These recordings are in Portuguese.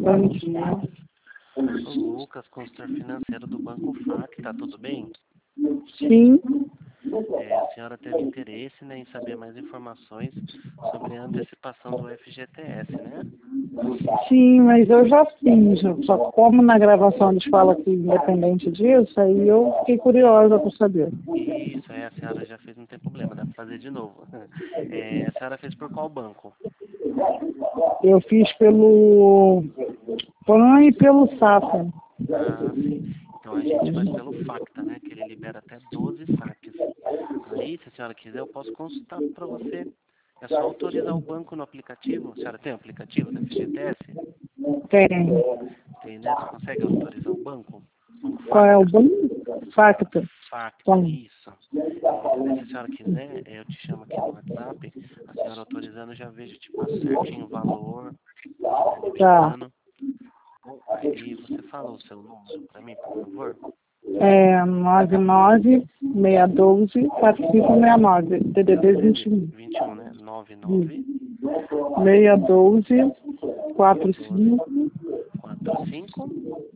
Bom dia. Sou o Lucas, consultor financeiro do Banco FAC, tá tudo bem? Sim, A senhora teve interesse, né, em saber mais informações sobre a antecipação do FGTS, né? sim, mas eu já fiz. Só que como na gravação eles falam que independente disso, aí eu fiquei curiosa para saber. Isso, a senhora já fez, não tem problema, dá pra fazer de novo. A senhora fez por qual banco? Eu fiz pelo PAN e pelo Safra. Ah, sim. Então a gente faz pelo FACTA, né, que ele libera até 12 saques. Aí, se a senhora quiser, eu posso consultar para você. É só autorizar o banco no aplicativo. A senhora tem o aplicativo da FGTS? Tem. Tem, né? Você consegue autorizar o banco? Banco Qual é o FACTA? banco? Facta. FACTA, Tem. isso. Se a senhora quiser, eu te chamo aqui no WhatsApp. A senhora autorizando, eu já vejo, te passo certinho o valor que tá Tá. liberando. Aí você fala o seu número para mim, por favor. É 99-612-4569. DDD 21. 21, né? 99 612-4569. 45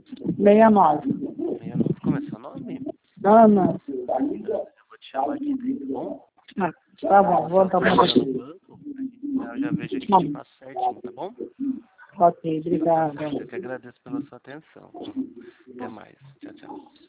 69. Como é seu nome? Ana. Ana, eu vou te chamar aqui daí, tá bom? Tá bom, Você vou dar uma autorizando o olhada. banco, eu já vejo aqui e Tá te bom. passo certinho, tá bom? Ok, Tá obrigada. certo, eu que agradeço pela sua atenção. Até mais. Tchau, tchau.